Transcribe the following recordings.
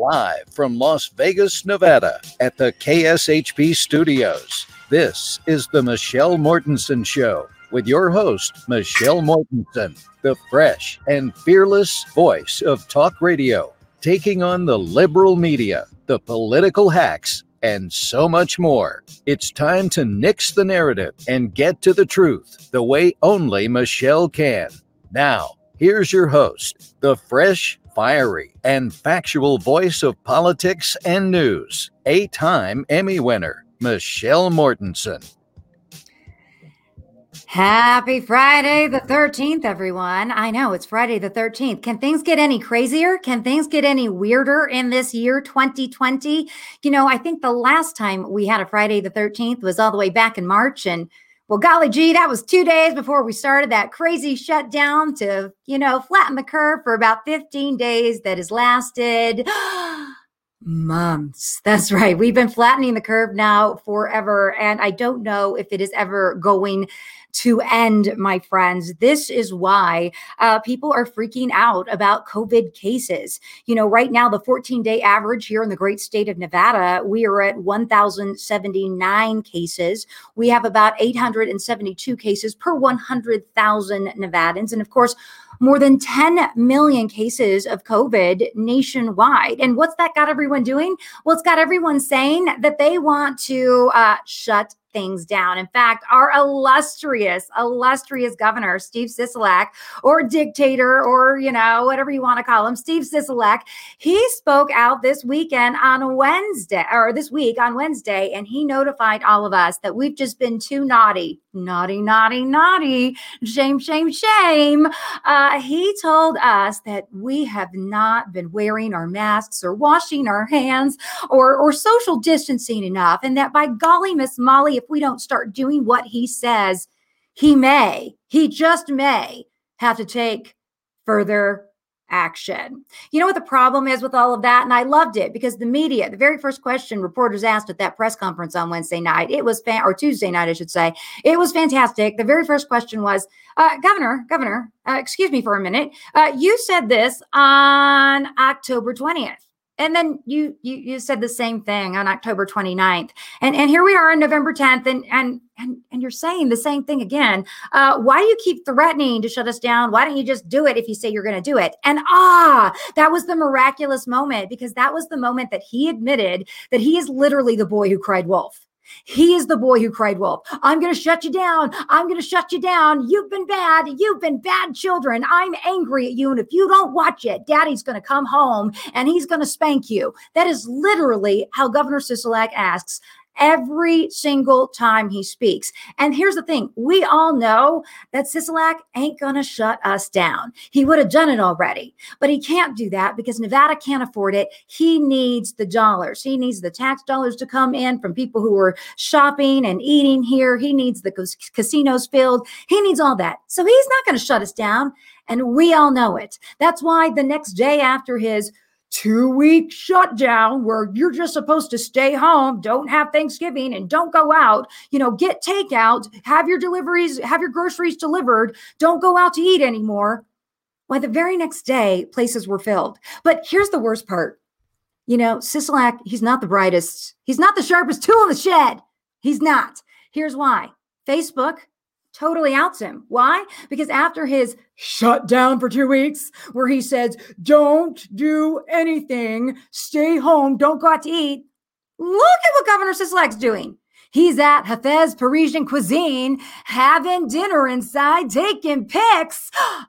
live from Las Vegas, Nevada at the KSHP studios. This is the Michelle Mortensen Show with your host, Michelle Mortensen, the fresh and fearless voice of talk radio, taking on the liberal media, the political hacks, and so much more. It's time to nix the narrative and get to the truth the way only Michelle can. Now, here's your host, the fresh, fiery, and factual voice of politics and news, 8-time Emmy winner, Michelle Mortensen. Happy Friday the 13th, everyone. I know it's Friday the 13th. Can things get any crazier? Can things get any weirder in this year, 2020? You know, I think the last time we had a Friday the 13th was all the way back in March. And well, golly gee, that was 2 days before we started that crazy shutdown to, flatten the curve for about 15 days that has lasted months. That's right. We've been flattening the curve now forever. And I don't know if it is ever going to end, my friends. This is why people are freaking out about COVID cases. Right now, the 14-day average here in the great state of Nevada, we are at 1,079 cases. We have about 872 cases per 100,000 Nevadans. And of course, more than 10 million cases of COVID nationwide. And what's that got everyone doing? Well, it's got everyone saying that they want to shut things down. In fact, our illustrious governor, Steve Sisolak, or dictator, or, whatever you want to call him, Steve Sisolak, he spoke out this week on Wednesday, and he notified all of us that we've just been too naughty. Naughty, naughty, naughty. Shame, shame, shame. He told us that we have not been wearing our masks or washing our hands or social distancing enough. And that by golly, Miss Molly, if we don't start doing what he says, he just may have to take further action. You know what the problem is with all of that? And I loved it because the media, the very first question reporters asked at that press conference on Wednesday night, or Tuesday night, I should say, it was fantastic. The very first question was, Governor, excuse me for a minute. You said this on October 20th. And then you said the same thing on October 29th. And here we are on November 10th, and you're saying the same thing again. Why do you keep threatening to shut us down? Why don't you just do it if you say you're going to do it? And that was the miraculous moment, because that was the moment that he admitted that he is literally the boy who cried wolf. He is the boy who cried wolf. I'm going to shut you down. I'm going to shut you down. You've been bad. You've been bad children. I'm angry at you. And if you don't watch it, Daddy's going to come home and he's going to spank you. That is literally how Governor Sisolak asks every single time he speaks. And here's the thing. We all know that Sisolak ain't going to shut us down. He would have done it already, but he can't do that because Nevada can't afford it. He needs the dollars. He needs the tax dollars to come in from people who are shopping and eating here. He needs the casinos filled. He needs all that. So he's not going to shut us down. And we all know it. That's why the next day after his 2-week shutdown, where you're just supposed to stay home, don't have Thanksgiving, and don't go out, get takeout, have your deliveries, have your groceries delivered, don't go out to eat anymore. Why, the very next day, places were filled. But here's the worst part. Sisolak, he's not the brightest. He's not the sharpest tool in the shed. He's not. Here's why. Facebook totally outs him. Why? Because after his shutdown for 2 weeks, where he says, don't do anything, stay home, don't go out to eat, look at what Governor Sisolak's doing. He's at Hafez Parisian Cuisine, having dinner inside, taking pics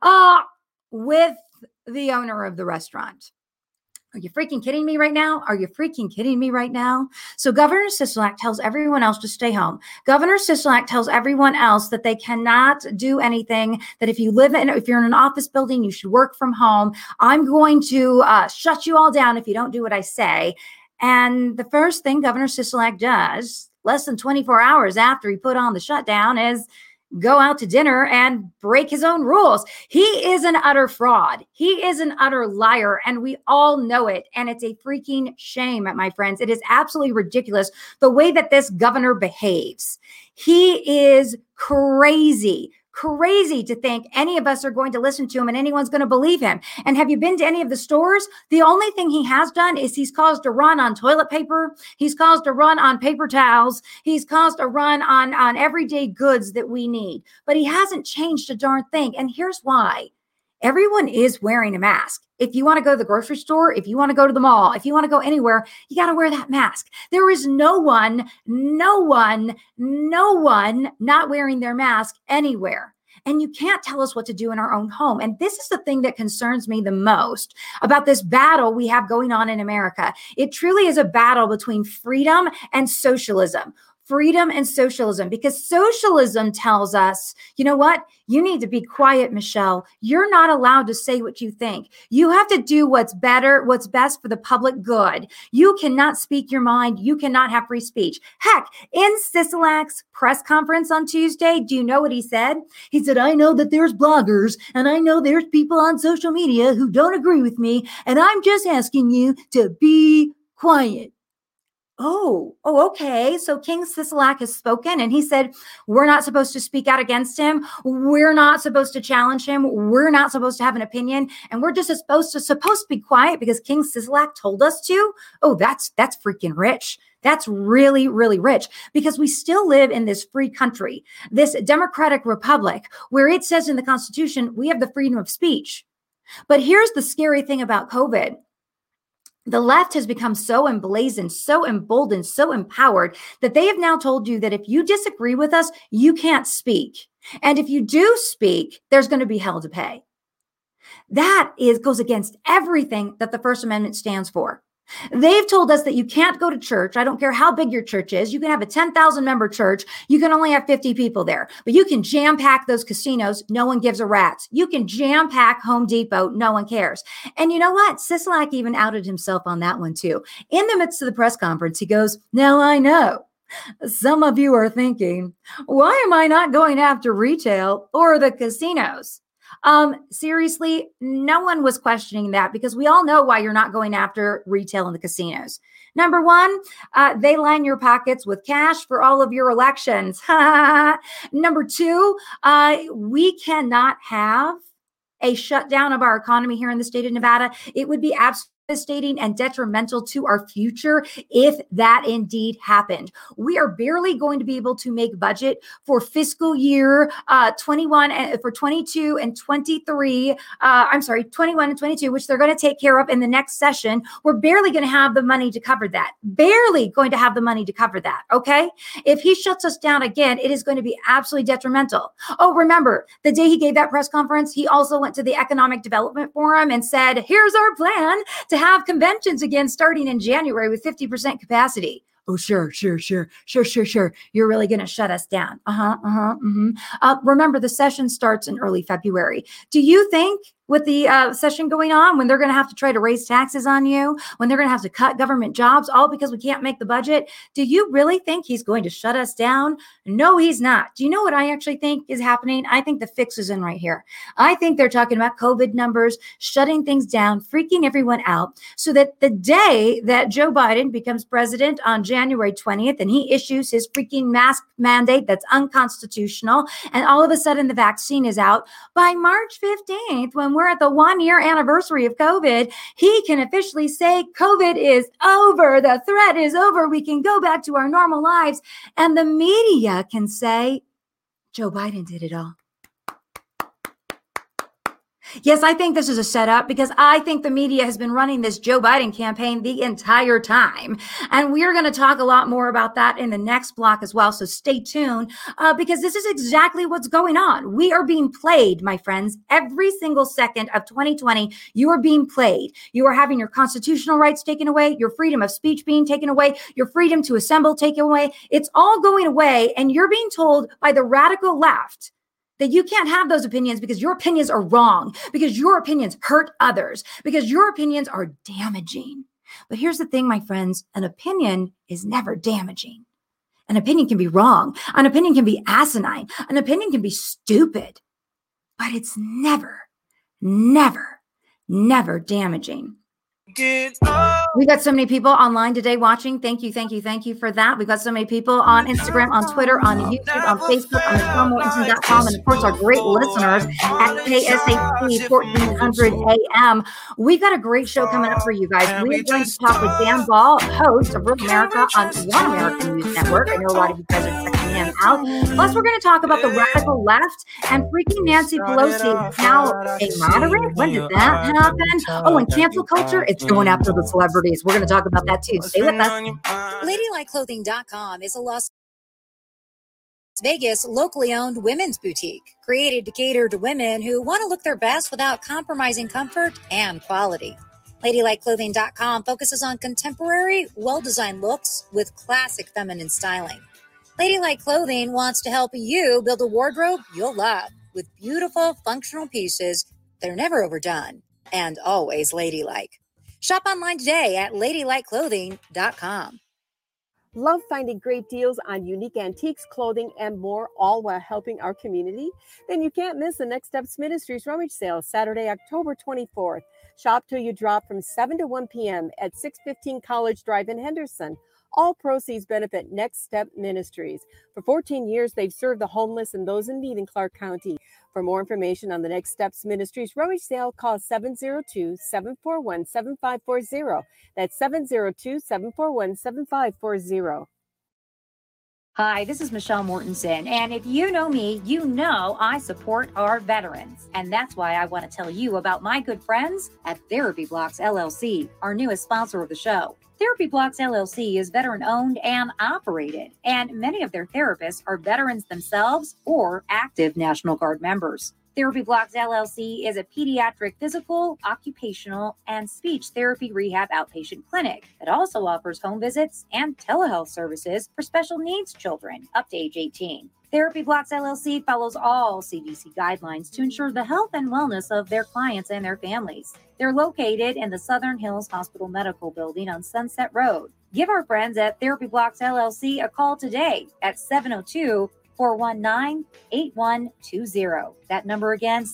with the owner of the restaurant. Are you freaking kidding me right now? Are you freaking kidding me right now? So Governor Sisolak tells everyone else to stay home. Governor Sisolak tells everyone else that they cannot do anything, that if you're in an office building, you should work from home. I'm going to shut you all down if you don't do what I say. And the first thing Governor Sisolak does, less than 24 hours after he put on the shutdown, is go out to dinner and break his own rules. He is an utter fraud. He is an utter liar, and we all know it. And it's a freaking shame, my friends. It is absolutely ridiculous the way that this governor behaves. He is crazy, Crazy to think any of us are going to listen to him and anyone's going to believe him. And have you been to any of the stores? The only thing he has done is he's caused a run on toilet paper. He's caused a run on paper towels. He's caused a run on everyday goods that we need. But he hasn't changed a darn thing. And here's why. Everyone is wearing a mask. If you want to go to the grocery store, if you want to go to the mall, if you want to go anywhere, you got to wear that mask. There is no one not wearing their mask anywhere. And you can't tell us what to do in our own home. And this is the thing that concerns me the most about this battle we have going on in America. It truly is a battle between freedom and socialism. Freedom and socialism, because socialism tells us, you know what? You need to be quiet, Michelle. You're not allowed to say what you think. You have to do what's better, what's best for the public good. You cannot speak your mind. You cannot have free speech. Heck, in Sisolak's press conference on Tuesday, do you know what he said? He said, I know that there's bloggers and I know there's people on social media who don't agree with me. And I'm just asking you to be quiet. Oh, okay. So King Sisolak has spoken and he said, we're not supposed to speak out against him. We're not supposed to challenge him. We're not supposed to have an opinion. And we're just supposed to be quiet because King Sisolak told us to. Oh, that's freaking rich. That's really, really rich because we still live in this free country, this democratic republic where it says in the Constitution, we have the freedom of speech. But here's the scary thing about COVID. The left has become so emblazoned, so emboldened, so empowered that they have now told you that if you disagree with us, you can't speak. And if you do speak, there's going to be hell to pay. That goes against everything that the First Amendment stands for. They've told us that you can't go to church. I don't care how big your church is. You can have a 10,000 member church. You can only have 50 people there, but you can jam pack those casinos. No one gives a rat's. You can jam pack Home Depot. No one cares. And you know what? Sisolak even outed himself on that one too. In the midst of the press conference, he goes, now I know some of you are thinking, why am I not going after retail or the casinos? Seriously, no one was questioning that because we all know why you're not going after retail and the casinos. Number one, they line your pockets with cash for all of your elections. Number two, we cannot have a shutdown of our economy here in the state of Nevada. It would be absolutely devastating and detrimental to our future if that indeed happened. We are barely going to be able to make budget for fiscal year 21 and for 22 and 23. 21 and 22, which they're going to take care of in the next session. We're barely going to have the money to cover that. Barely going to have the money to cover that. Okay. If he shuts us down again, it is going to be absolutely detrimental. Oh, remember the day he gave that press conference, he also went to the Economic Development Forum and said, here's our plan to have conventions again starting in January with 50% capacity. Oh, sure. You're really going to shut us down. Remember, the session starts in early February. Do you think with the session going on, when they're going to have to try to raise taxes on you, when they're going to have to cut government jobs, all because we can't make the budget, do you really think he's going to shut us down? No, he's not. Do you know what I actually think is happening? I think the fix is in right here. I think they're talking about COVID numbers, shutting things down, freaking everyone out, so that the day that Joe Biden becomes president on January 20th and he issues his freaking mask mandate that's unconstitutional, and all of a sudden the vaccine is out, by March 15th, when we're at the 1-year anniversary of COVID, he can officially say COVID is over. The threat is over. We can go back to our normal lives. And the media can say, Joe Biden did it all. Yes, I think this is a setup because I think the media has been running this Joe Biden campaign the entire time. And we're going to talk a lot more about that in the next block as well. So stay tuned because this is exactly what's going on. We are being played, my friends. Every single second of 2020, you are being played. You are having your constitutional rights taken away, your freedom of speech being taken away, your freedom to assemble taken away. It's all going away. And you're being told by the radical left that you can't have those opinions because your opinions are wrong, because your opinions hurt others, because your opinions are damaging. But here's the thing, my friends, an opinion is never damaging. An opinion can be wrong. An opinion can be asinine. An opinion can be stupid, but it's never damaging. We got so many people online today watching. Thank you for that. We got so many people on Instagram, on Twitter, on YouTube, on Facebook, on MichelleMortensen.com, and of course our great listeners at KSHP 1400 AM. We got a great show coming up for you guys. We are going to talk with Dan Ball, host of Real America on One American News Network. I know a lot of you guys are checking him out. Plus, we're going to talk about the radical left and freaking Nancy Pelosi. Now a moderate? When did that happen? Oh, and cancel culture? It's going after the celebrities. We're going to talk about that too. Stay with us. LadyLikeClothing.com is a Las Vegas locally owned women's boutique created to cater to women who want to look their best without compromising comfort and quality. LadyLikeClothing.com focuses on contemporary, well-designed looks with classic feminine styling. Ladylike Clothing wants to help you build a wardrobe you'll love with beautiful, functional pieces that are never overdone and always ladylike. Shop online today at LadyLikeClothing.com. Love finding great deals on unique antiques, clothing, and more, all while helping our community? Then you can't miss the Next Steps Ministries rummage sale, Saturday, October 24th. Shop till you drop from 7 to 1 p.m. at 615 College Drive in Henderson. All proceeds benefit Next Step Ministries. For 14 years, they've served the homeless and those in need in Clark County. For more information on the Next Steps Ministries rummage sale, call 702-741-7540. That's 702-741-7540. Hi, this is Michelle Mortensen, and if you know me, you know I support our veterans, and that's why I want to tell you about my good friends at Therapy Blocks LLC, our newest sponsor of the show. Therapy Blocks LLC is veteran-owned and operated, and many of their therapists are veterans themselves or active National Guard members. Therapy Blocks LLC is a pediatric physical, occupational, and speech therapy rehab outpatient clinic that also offers home visits and telehealth services for special needs children up to age 18. Therapy Blocks LLC follows all CDC guidelines to ensure the health and wellness of their clients and their families. They're located in the Southern Hills Hospital Medical Building on Sunset Road. Give our friends at Therapy Blocks LLC a call today at 702-419-8120. That number again,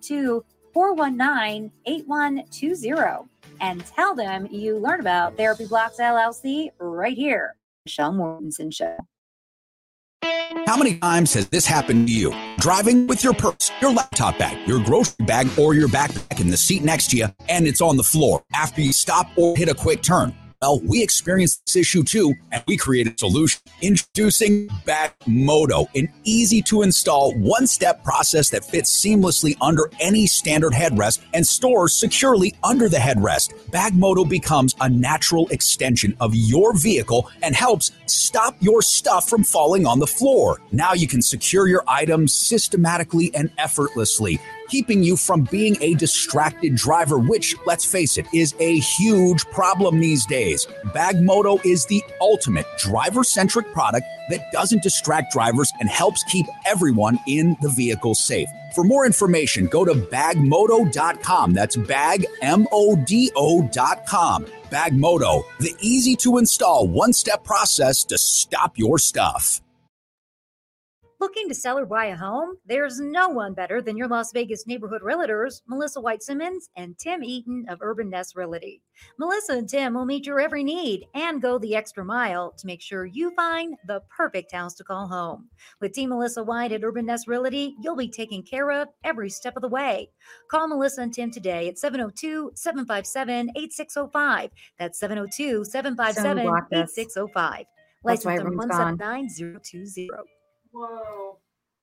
702-419-8120. And tell them you learn about Therapy Blocks LLC right here. Michelle Mortensen Show. How many times has this happened to you? Driving with your purse, your laptop bag, your grocery bag, or your backpack in the seat next to you, and it's on the floor after you stop or hit a quick turn. Well, we experienced this issue too, and we created a solution. Introducing Bagmoto, an easy-to-install, one-step process that fits seamlessly under any standard headrest and stores securely under the headrest. Bagmoto becomes a natural extension of your vehicle and helps stop your stuff from falling on the floor. Now you can secure your items systematically and effortlessly, keeping you from being a distracted driver, which, let's face it, is a huge problem these days. Bagmoto is the ultimate driver-centric product that doesn't distract drivers and helps keep everyone in the vehicle safe. For more information, go to bagmoto.com. That's bagmodo.com. Bagmoto, the easy-to-install one-step process to stop your stuff. Looking to sell or buy a home? There's no one better than your Las Vegas neighborhood realtors, Melissa White Simmons and Tim Eaton of Urban Nest Realty. Melissa and Tim will meet your every need and go the extra mile to make sure you find the perfect house to call home. With Team Melissa White at Urban Nest Realty, you'll be taken care of every step of the way. Call Melissa and Tim today at 702-757-8605. That's 702-757-8605. License number 179020. Whoa.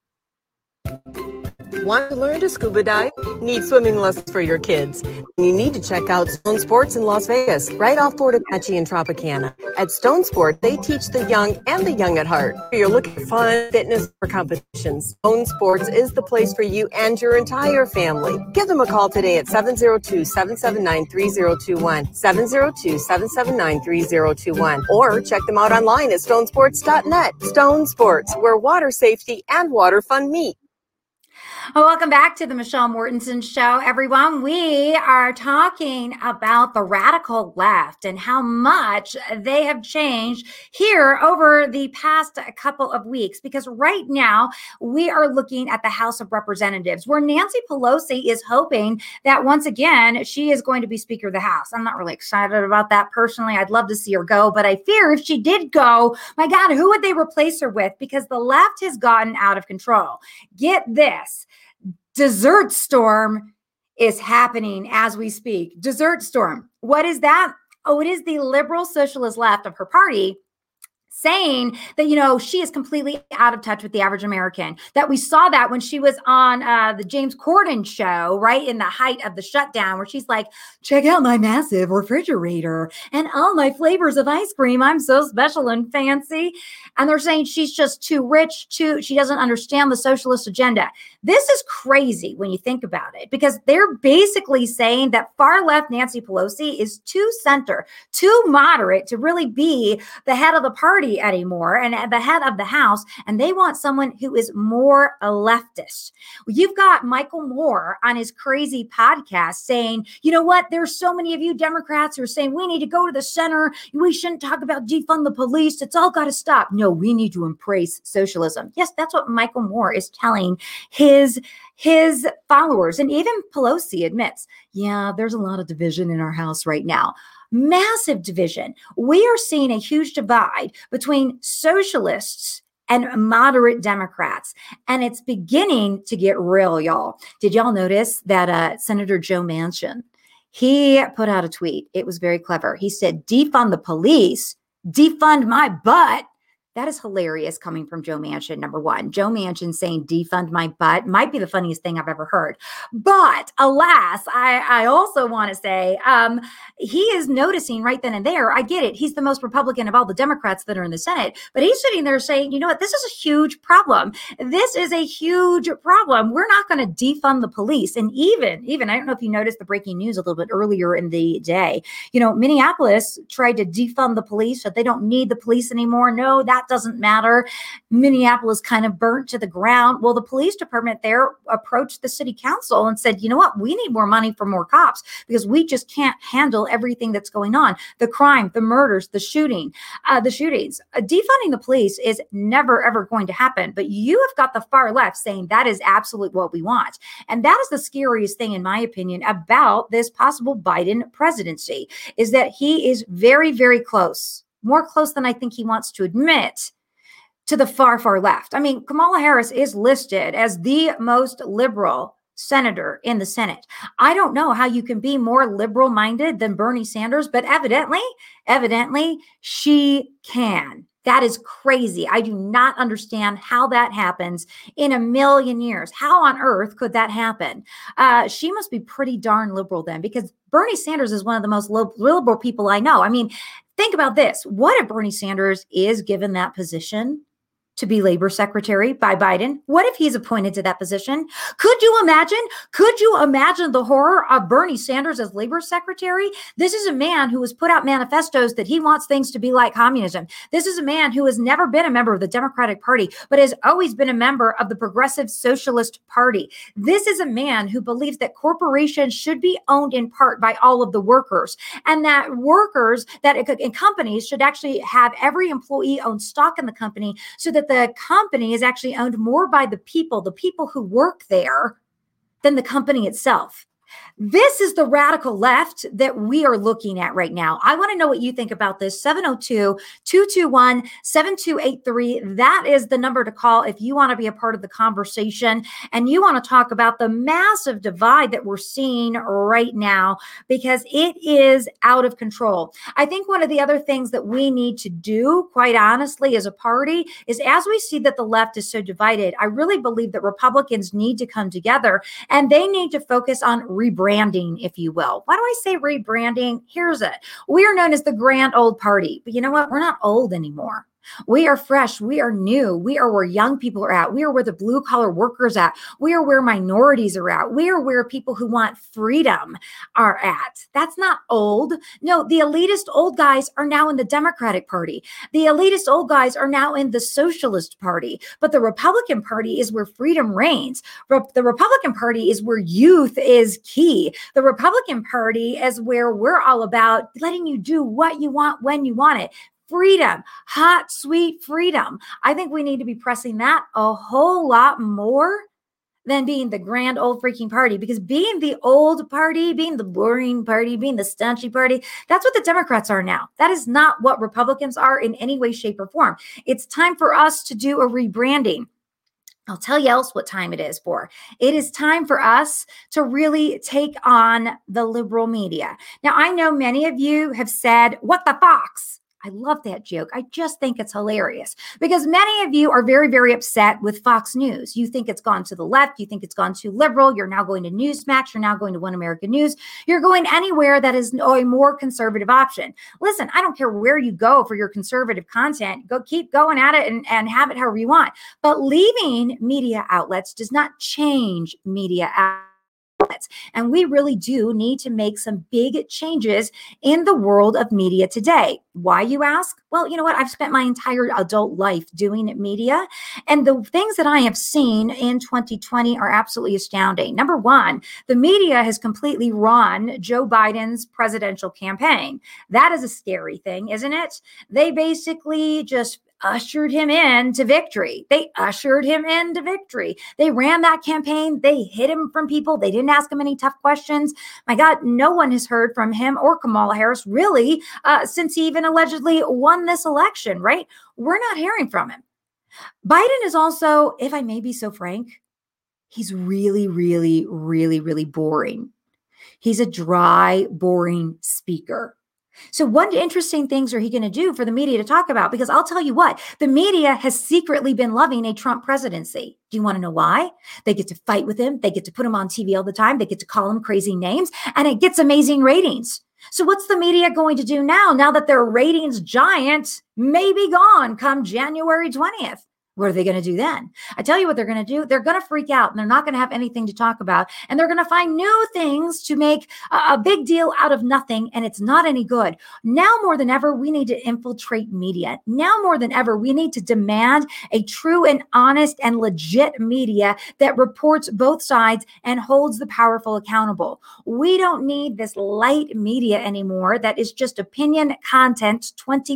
Want to learn to scuba dive? Need swimming lessons for your kids? You need to check out Stone Sports in Las Vegas, right off Fort Apache and Tropicana. At Stone Sports, they teach the young and the young at heart. If you're looking for fun, fitness, or competitions, Stone Sports is the place for you and your entire family. Give them a call today at 702-779-3021, 702-779-3021, or check them out online at stonesports.net. Stone Sports, where water safety and water fun meet. Well, welcome back to the Michelle Mortensen Show, everyone. We are talking about the radical left and how much they have changed here over the past couple of weeks. Because right now we are looking at the House of Representatives, where Nancy Pelosi is hoping that once again she is going to be Speaker of the House. I'm not really excited about that personally. I'd love to see her go, but I fear if she did go, my God, who would they replace her with? Because the left has gotten out of control. Get this. Desert storm is happening as we speak. Desert storm. What is that? Oh, it is the liberal socialist left of her party saying that, you know, she is completely out of touch with the average American, that we saw that when she was on the James Corden show, right in the height of the shutdown, where she's like, check out my massive refrigerator and all my flavors of ice cream. I'm so special and fancy. And they're saying she's just too rich, she doesn't understand the socialist agenda. This is crazy when you think about it, because they're basically saying that far left Nancy Pelosi is too center, too moderate to really be the head of the party anymore and at the head of the House, and they want someone who is more a leftist. You've got Michael Moore on his crazy podcast saying, you know what, there's so many of you Democrats who are saying we need to go to the center, we shouldn't talk about defund the police, it's all got to stop. No, we need to embrace socialism. Yes, that's what Michael Moore is telling his followers. And even Pelosi admits, yeah, there's a lot of division in our House right now. Massive division. We are seeing a huge divide between socialists and moderate Democrats. And it's beginning to get real, y'all. Did y'all notice that Senator Joe Manchin, he put out a tweet. It was very clever. He said, defund the police, defund my butt. That is hilarious coming from Joe Manchin, number one. Joe Manchin saying defund my butt might be the funniest thing I've ever heard. But alas, I also want to say he is noticing right then and there. I get it. He's the most Republican of all the Democrats that are in the Senate. But he's sitting there saying, you know what? This is a huge problem. This is a huge problem. We're not going to defund the police. And even, I don't know if you noticed the breaking news a little bit earlier in the day. You know, Minneapolis tried to defund the police, that they don't need the police anymore. No, that doesn't matter. Minneapolis kind of burnt to the ground. Well, the police department there approached the city council and said, you know what, we need more money for more cops because we just can't handle everything that's going on. The crime, the murders, the shootings. Defunding the police is never, ever going to happen. But you have got the far left saying that is absolutely what we want. And that is the scariest thing, in my opinion, about this possible Biden presidency, is that he is very, very close. More close than I think he wants to admit, to the far, far left. I mean, Kamala Harris is listed as the most liberal senator in the Senate. I don't know how you can be more liberal-minded than Bernie Sanders, but evidently, she can. That is crazy. I do not understand how that happens in a million years. How on earth could that happen? She must be pretty darn liberal then, because Bernie Sanders is one of the most liberal people I know. I mean, think about this. What if Bernie Sanders is given that position to be labor secretary by Biden? What if he's appointed to that position? Could you imagine the horror of Bernie Sanders as labor secretary? This is a man who has put out manifestos that he wants things to be like communism. This is a man who has never been a member of the Democratic Party, but has always been a member of the Progressive Socialist Party. This is a man who believes that corporations should be owned in part by all of the workers, and that companies should actually have every employee own stock in the company, so that the company is actually owned more by the people who work there, than the company itself. This is the radical left that we are looking at right now. I want to know what you think about this. 702-221-7283. That is the number to call if you want to be a part of the conversation and you want to talk about the massive divide that we're seeing right now, because it is out of control. I think one of the other things that we need to do, quite honestly, as a party, is as we see that the left is so divided, I really believe that Republicans need to come together and they need to focus on rebranding, if you will. Why do I say rebranding? Here's it. We are known as the grand old party, but you know what? We're not old anymore. We are fresh. We are new. We are where young people are at. We are where the blue collar workers at. We are where minorities are at. We are where people who want freedom are at. That's not old. No, the elitist old guys are now in the Democratic Party. The elitist old guys are now in the Socialist Party. But the Republican Party is where freedom reigns. The Republican Party is where youth is key. The Republican Party is where we're all about letting you do what you want when you want it. Freedom, hot, sweet freedom. I think we need to be pressing that a whole lot more than being the grand old freaking party, because being the old party, being the boring party, being the staunchy party, that's what the Democrats are now. That is not what Republicans are in any way, shape, or form. It's time for us to do a rebranding. I'll tell you else what time it is for. It is time for us to really take on the liberal media. Now, I know many of you have said, what the fox? I love that joke. I just think it's hilarious because many of you are very, very upset with Fox News. You think it's gone to the left. You think it's gone too liberal. You're now going to Newsmax. You're now going to One American News. You're going anywhere that is a more conservative option. Listen, I don't care where you go for your conservative content. Go keep going at it and have it however you want. But leaving media outlets does not change media outlets. And we really do need to make some big changes in the world of media today. Why, you ask? Well, you know what? I've spent my entire adult life doing media, and the things that I have seen in 2020 are absolutely astounding. Number one, the media has completely run Joe Biden's presidential campaign. That is a scary thing, isn't it? They basically just ushered him into victory. They ushered him into victory. They ran that campaign. They hid him from people. They didn't ask him any tough questions. My God, no one has heard from him or Kamala Harris really since he even allegedly won this election, right? We're not hearing from him. Biden is also, if I may be so frank, he's really, really, really, really boring. He's a dry, boring speaker. So what interesting things are he going to do for the media to talk about? Because I'll tell you what, the media has secretly been loving a Trump presidency. Do you want to know why? They get to fight with him. They get to put him on TV all the time. They get to call him crazy names, and it gets amazing ratings. So what's the media going to do now that their ratings giant may be gone come January 20th? What are they going to do then? I tell you what they're going to do. They're going to freak out, and they're not going to have anything to talk about. And they're going to find new things to make a big deal out of nothing. And it's not any good. Now more than ever, we need to infiltrate media. Now more than ever, we need to demand a true and honest and legit media that reports both sides and holds the powerful accountable. We don't need this light media anymore that is just opinion content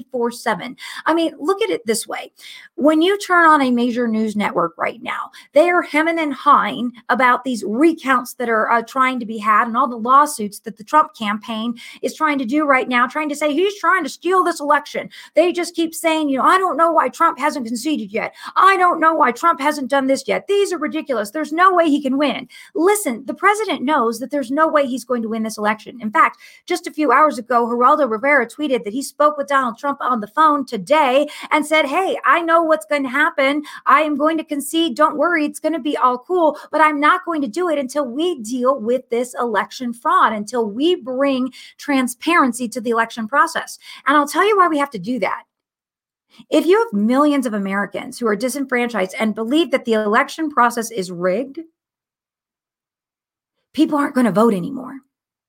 24/7. I mean, look at it this way. When you turn on a major news network right now, they are hemming and hawing about these recounts that are trying to be had and all the lawsuits that the Trump campaign is trying to do right now, trying to say he's trying to steal this election. They just keep saying, I don't know why Trump hasn't conceded yet. I don't know why Trump hasn't done this yet. These are ridiculous. There's no way he can win. Listen, the president knows that there's no way he's going to win this election. In fact, just a few hours ago, Geraldo Rivera tweeted that he spoke with Donald Trump on the phone today and said, hey, I know what's going to happen. I am going to concede. Don't worry. It's going to be all cool, but I'm not going to do it until we deal with this election fraud, until we bring transparency to the election process. And I'll tell you why we have to do that. If you have millions of Americans who are disenfranchised and believe that the election process is rigged, people aren't going to vote anymore.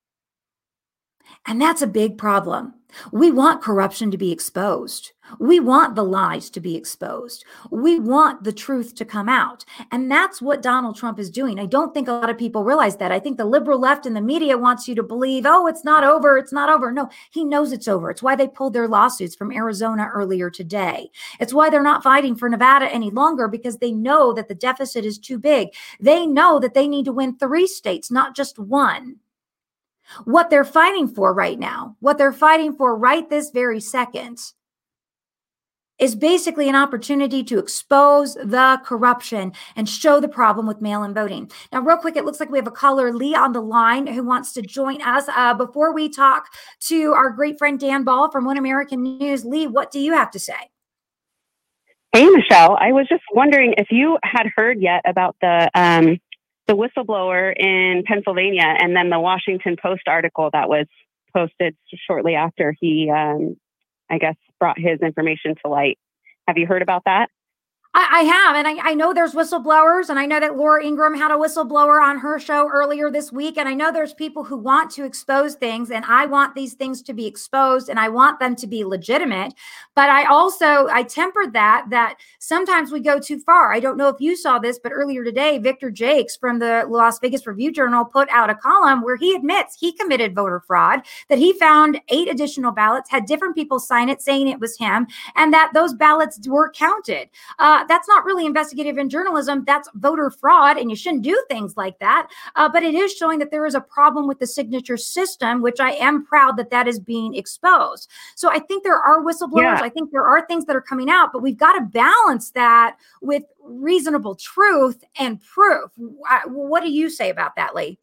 And that's a big problem. We want corruption to be exposed. We want the lies to be exposed. We want the truth to come out. And that's what Donald Trump is doing. I don't think a lot of people realize that. I think the liberal left and the media wants you to believe, oh, it's not over. It's not over. No, he knows it's over. It's why they pulled their lawsuits from Arizona earlier today. It's why they're not fighting for Nevada any longer, because they know that the deficit is too big. They know that they need to win 3 states, not just 1. What they're fighting for right now, what they're fighting for right this very second, is basically an opportunity to expose the corruption and show the problem with mail-in voting. Now, real quick, it looks like we have a caller, Lee, on the line who wants to join us. Before we talk to our great friend Dan Ball from One American News, Lee, what do you have to say? Hey, Michelle. I was just wondering if you had heard yet about the whistleblower in Pennsylvania, and then the Washington Post article that was posted shortly after he, I guess, brought his information to light. Have you heard about that? I have, and I know there's whistleblowers, and I know that Laura Ingraham had a whistleblower on her show earlier this week, and I know there's people who want to expose things, and I want these things to be exposed, and I want them to be legitimate. But I tempered that sometimes we go too far. I don't know if you saw this, but earlier today, Victor Jakes from the Las Vegas Review-Journal put out a column where he admits he committed voter fraud, that he found 8 additional ballots, had different people sign it saying it was him, and that those ballots were counted. That's not really investigative in journalism. That's voter fraud, and you shouldn't do things like that. But it is showing that there is a problem with the signature system, which I am proud that is being exposed. So I think there are whistleblowers. Yeah. I think there are things that are coming out, but we've got to balance that with reasonable truth and proof. What do you say about that, Lee?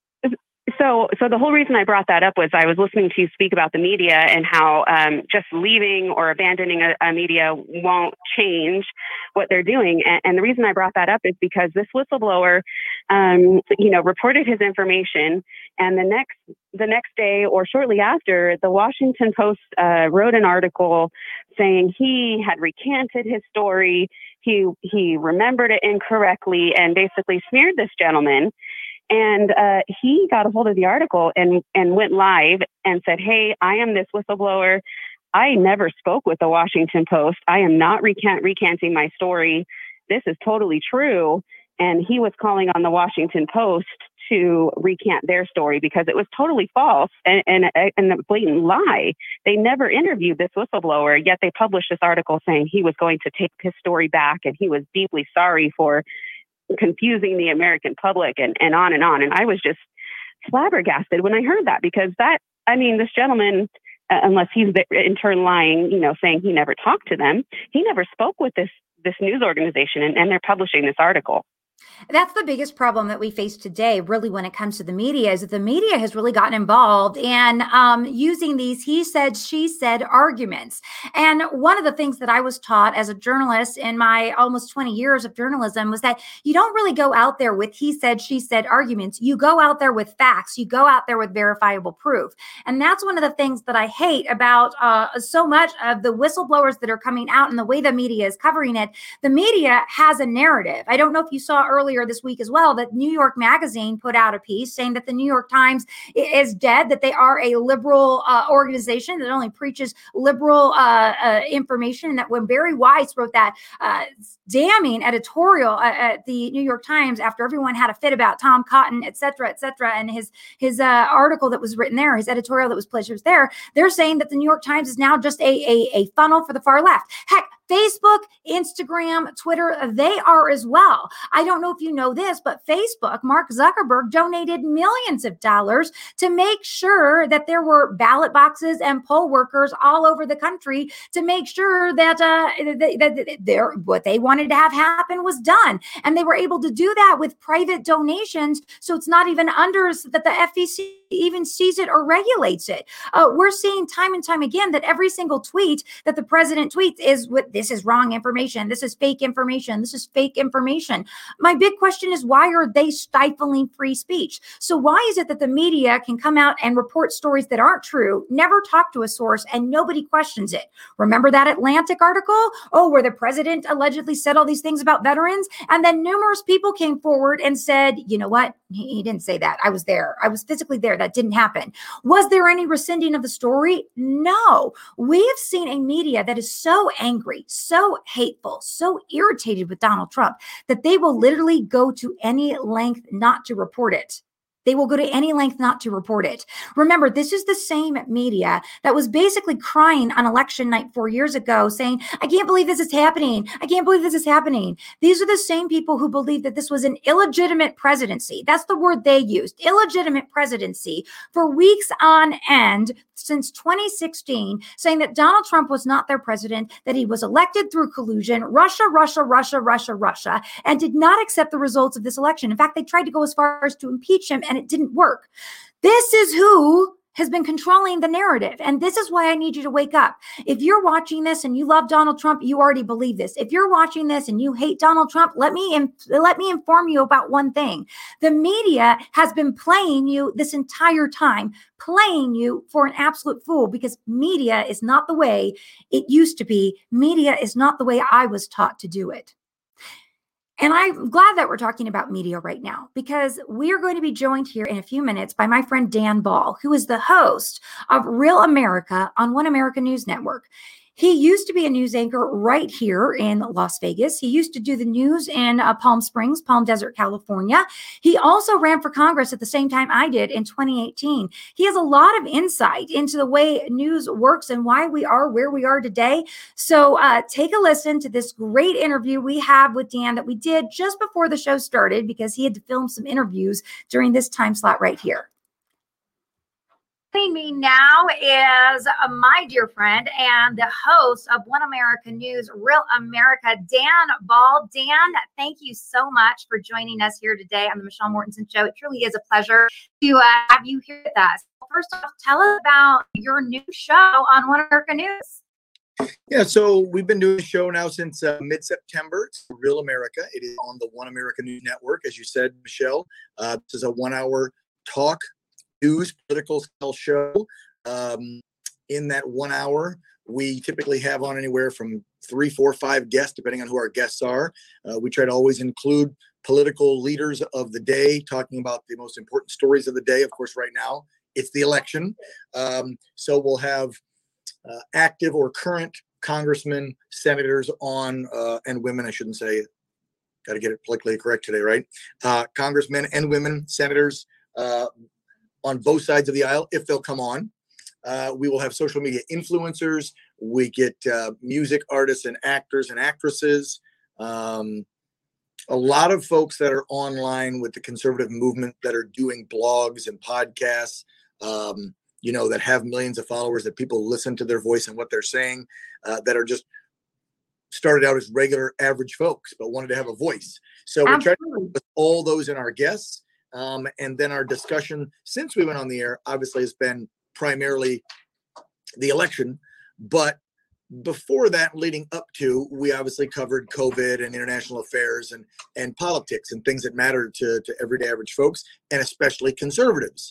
So the whole reason I brought that up was I was listening to you speak about the media and how just leaving or abandoning a media won't change what they're doing. And the reason I brought that up is because this whistleblower, reported his information, and the next day or shortly after, the Washington Post wrote an article saying he had recanted his story. He remembered it incorrectly and basically smeared this gentleman. And he got a hold of the article and went live and said, "Hey, I am this whistleblower. I never spoke with the Washington Post. I am not recanting my story. This is totally true." And he was calling on the Washington Post to recant their story because it was totally false and a blatant lie. They never interviewed this whistleblower, yet they published this article saying he was going to take his story back and he was deeply sorry for confusing the American public and on and on. And I was just flabbergasted when I heard that, because this gentleman, unless he's in turn lying, saying he never talked to them, he never spoke with this news organization, and they're publishing this article. That's the biggest problem that we face today, really, when it comes to the media, is that the media has really gotten involved in using these he said, she said arguments. And one of the things that I was taught as a journalist in my almost 20 years of journalism was that you don't really go out there with he said, she said arguments. You go out there with facts. You go out there with verifiable proof. And that's one of the things that I hate about so much of the whistleblowers that are coming out and the way the media is covering it. The media has a narrative. I don't know if you saw earlier this week as well that New York Magazine put out a piece saying that the New York Times is dead, that they are a liberal organization that only preaches liberal information, and that when Barry Weiss wrote that damning editorial at the New York Times after everyone had a fit about Tom Cotton, et cetera, and his article that was written there, his editorial that was published there, they're saying that the New York Times is now just a funnel for the far left. Heck, Facebook, Instagram, Twitter, they are as well. I don't know if you know this, but Facebook, Mark Zuckerberg, donated millions of dollars to make sure that there were ballot boxes and poll workers all over the country to make sure that what they wanted to have happen was done. And they were able to do that with private donations. So it's not even under that the FEC even sees it or regulates it. We're seeing time and time again that every single tweet that the president tweets is with this is wrong information. This is fake information. This is fake information. My big question is, why are they stifling free speech? So why is it that the media can come out and report stories that aren't true, never talk to a source, and nobody questions it? Remember that Atlantic article? Oh, where the president allegedly said all these things about veterans. And then numerous people came forward and said, you know what? He didn't say that. I was there. I was physically there. That didn't happen. Was there any rescinding of the story? No. We have seen a media that is so angry, so hateful, so irritated with Donald Trump that they will literally go to any length not to report it. They will go to any length not to report it. Remember, this is the same media that was basically crying on election night 4 years ago saying, I can't believe this is happening. I can't believe this is happening. These are the same people who believe that this was an illegitimate presidency. That's the word they used, illegitimate presidency, for weeks on end since 2016, saying that Donald Trump was not their president, that he was elected through collusion, Russia, and did not accept the results of this election. In fact, they tried to go as far as to impeach him, and it didn't work. This is who has been controlling the narrative. And this is why I need you to wake up. If you're watching this and you love Donald Trump, you already believe this. If you're watching this and you hate Donald Trump, let me inform you about one thing. The media has been playing you this entire time, playing you for an absolute fool, because media is not the way it used to be. Media is not the way I was taught to do it. And I'm glad that we're talking about media right now, because we are going to be joined here in a few minutes by my friend Dan Ball, who is the host of Real America on One America News Network. He used to be a news anchor right here in Las Vegas. He used to do the news in Palm Springs, Palm Desert, California. He also ran for Congress at the same time I did in 2018. He has a lot of insight into the way news works and why we are where we are today. So take a listen to this great interview we have with Dan that we did just before the show started, because he had to film some interviews during this time slot right here. Joining me now is my dear friend and the host of One America News, Real America, Dan Ball. Dan, thank you so much for joining us here today on the Michelle Mortensen Show. It truly is a pleasure to have you here with us. First off, tell us about your new show on One America News. Yeah, so we've been doing a show now since mid-September. It's Real America. It is on the One America News Network, as you said, Michelle. This is a 1-hour talk news political style show. In that 1 hour, we typically have on anywhere from 3, 4, 5 guests, depending on who our guests are. We try to always include political leaders of the day, talking about the most important stories of the day. Of course, right now, it's the election. So we'll have active or current congressmen, senators on, and women, I shouldn't say, got to get it politically correct today, right? Congressmen and women, senators, on both sides of the aisle, if they'll come on. We will have social media influencers. We get music artists and actors and actresses. A lot of folks that are online with the conservative movement that are doing blogs and podcasts, that have millions of followers, that people listen to their voice and what they're saying, that are just started out as regular average folks, but wanted to have a voice. So we try to put all those in our guests. And then our discussion since we went on the air, obviously, has been primarily the election. But before that, leading up to, we obviously covered COVID and international affairs and politics and things that matter to everyday average folks, and especially conservatives.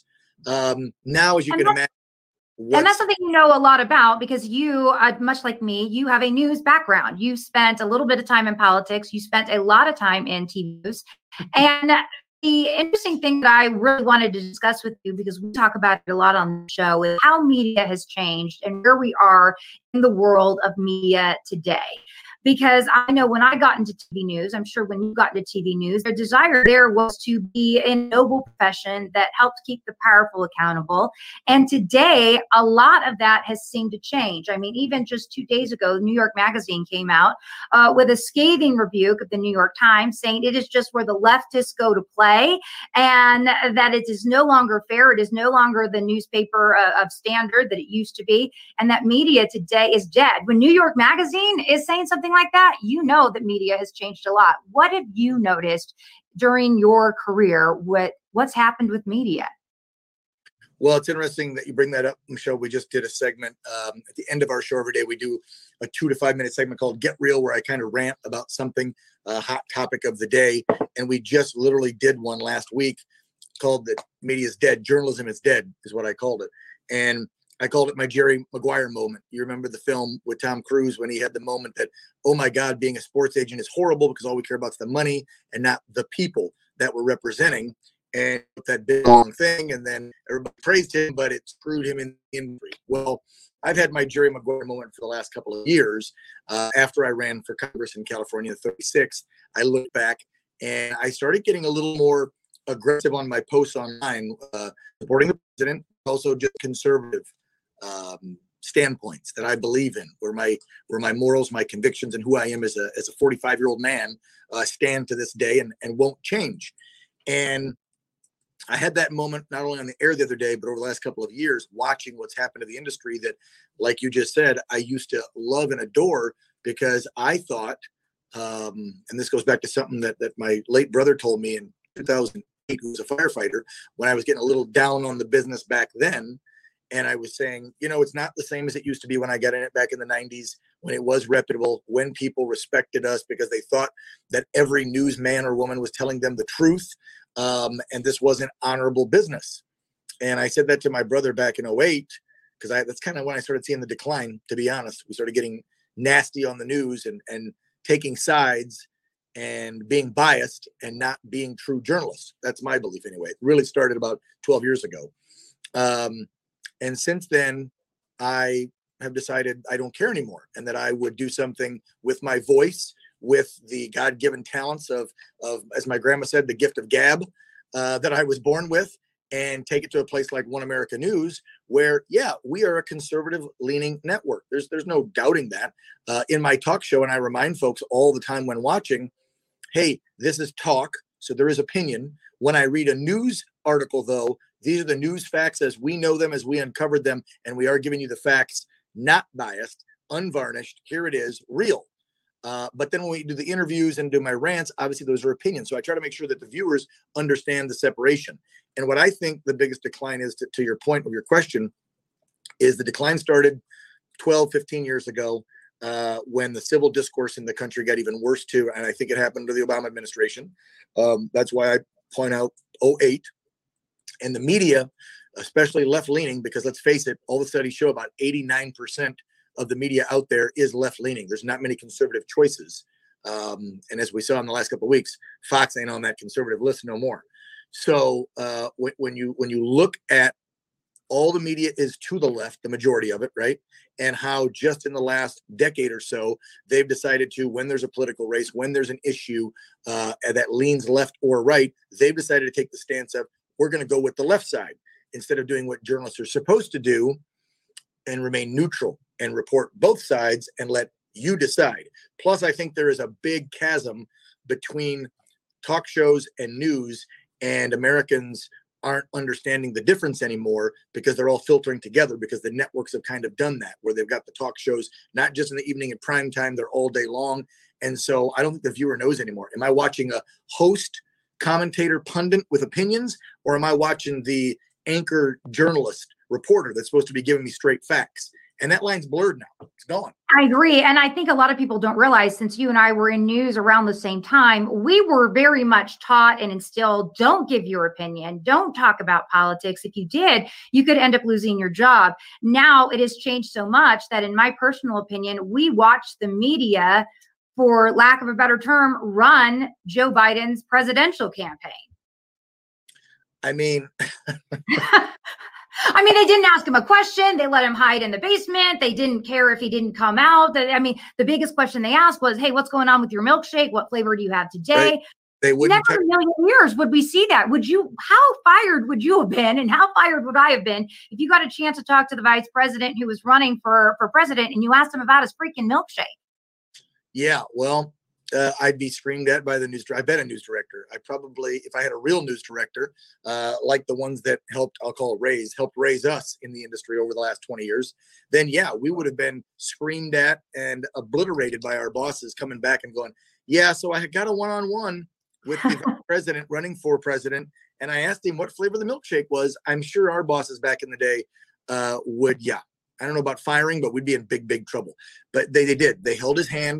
Now, as you can imagine. And that's something you know a lot about, because you, much like me, you have a news background. You spent a little bit of time in politics. You spent a lot of time in TV news. And the interesting thing that I really wanted to discuss with you, because we talk about it a lot on the show, is how media has changed and where we are in the world of media today. Because I know when I got into TV news, I'm sure when you got into TV news, the desire there was to be a noble profession that helped keep the powerful accountable. And today, a lot of that has seemed to change. I mean, even just 2 days ago, New York Magazine came out with a scathing rebuke of the New York Times, saying it is just where the leftists go to play, and that it is no longer fair. It is no longer the newspaper of standard that it used to be, and that media today is dead. When New York Magazine is saying something like that, you know that media has changed a lot. What have you noticed during your career? What's happened with media? Well, it's interesting that you bring that up, Michelle. We just did a segment at the end of our show every day. We do a 2 to 5 minute segment called Get Real, where I kind of rant about something, hot topic of the day. And we just literally did one last week called "The Media is Dead. Journalism is Dead" is what I called it. And I called it my Jerry Maguire moment. You remember the film with Tom Cruise when he had the moment that, oh my God, being a sports agent is horrible because all we care about is the money and not the people that we're representing. And that big long thing, and then everybody praised him, but it screwed him in the industry. Well, I've had my Jerry Maguire moment for the last couple of years. After I ran for Congress in California, 36th, I looked back and I started getting a little more aggressive on my posts online, supporting the president, also just conservative standpoints that I believe in, where my morals, my convictions, and who I am as a 45-year-old man stand to this day and won't change. And I had that moment not only on the air the other day, but over the last couple of years, watching what's happened to the industry that, like you just said, I used to love and adore, because I thought, and this goes back to something that my late brother told me in 2008, who was a firefighter, when I was getting a little down on the business back then. And I was saying, it's not the same as it used to be when I got in it back in the 90s, when it was reputable, when people respected us because they thought that every newsman or woman was telling them the truth. And this wasn't honorable business. And I said that to my brother back in 2008, because that's kind of when I started seeing the decline, to be honest. We started getting nasty on the news and taking sides and being biased and not being true journalists. That's my belief anyway. It really started about 12 years ago. And since then, I have decided I don't care anymore, and that I would do something with my voice, with the God-given talents of as my grandma said, the gift of gab that I was born with, and take it to a place like One America News, where, we are a conservative-leaning network. There's no doubting that. In my talk show, and I remind folks all the time when watching, hey, this is talk, so there is opinion. When I read a news article, though, these are the news facts as we know them, as we uncovered them, and we are giving you the facts, not biased, unvarnished. Here it is, real. But then when we do the interviews and do my rants, obviously those are opinions. So I try to make sure that the viewers understand the separation. And what I think the biggest decline is, to your point of your question, is the decline started 12, 15 years ago when the civil discourse in the country got even worse too. And I think it happened to the Obama administration. That's why I point out 2008. And the media, especially left-leaning, because let's face it, all the studies show about 89% of the media out there is left-leaning. There's not many conservative choices. And as we saw in the last couple of weeks, Fox ain't on that conservative list no more. So when you look at all the media is to the left, the majority of it, right? And how just in the last decade or so, they've decided to, when there's a political race, when there's an issue that leans left or right, they've decided to take the stance of, we're going to go with the left side instead of doing what journalists are supposed to do and remain neutral and report both sides and let you decide. Plus, I think there is a big chasm between talk shows and news, and Americans aren't understanding the difference anymore because they're all filtering together, because the networks have kind of done that, where they've got the talk shows, not just in the evening and prime time, they're all day long. And so I don't think the viewer knows anymore. Am I watching a host, commentator, pundit with opinions, or am I watching the anchor journalist reporter that's supposed to be giving me straight facts? And that line's blurred now. It's gone. I agree. And I think a lot of people don't realize, since you and I were in news around the same time, we were very much taught and instilled, don't give your opinion, don't talk about politics. If you did, you could end up losing your job. Now it has changed so much that, in my personal opinion, we watch the media, for lack of a better term, run Joe Biden's presidential campaign. I mean, they didn't ask him a question. They let him hide in the basement. They didn't care if he didn't come out. The biggest question they asked was, hey, what's going on with your milkshake? What flavor do you have today? Right. They wouldn't. Never in a million years would we see that. How fired would you have been, and how fired would I have been if you got a chance to talk to the vice president who was running for president and you asked him about his freaking milkshake? Yeah, well, I'd be screamed at by the news. I bet a news director. I probably, if I had a real news director, like the ones that helped raise us in the industry over the last 20 years, then we would have been screamed at and obliterated by our bosses coming back and going, so I got a one-on-one with the president running for president. And I asked him what flavor the milkshake was. I'm sure our bosses back in the day would, I don't know about firing, but we'd be in big, big trouble. But they did. They held his hand.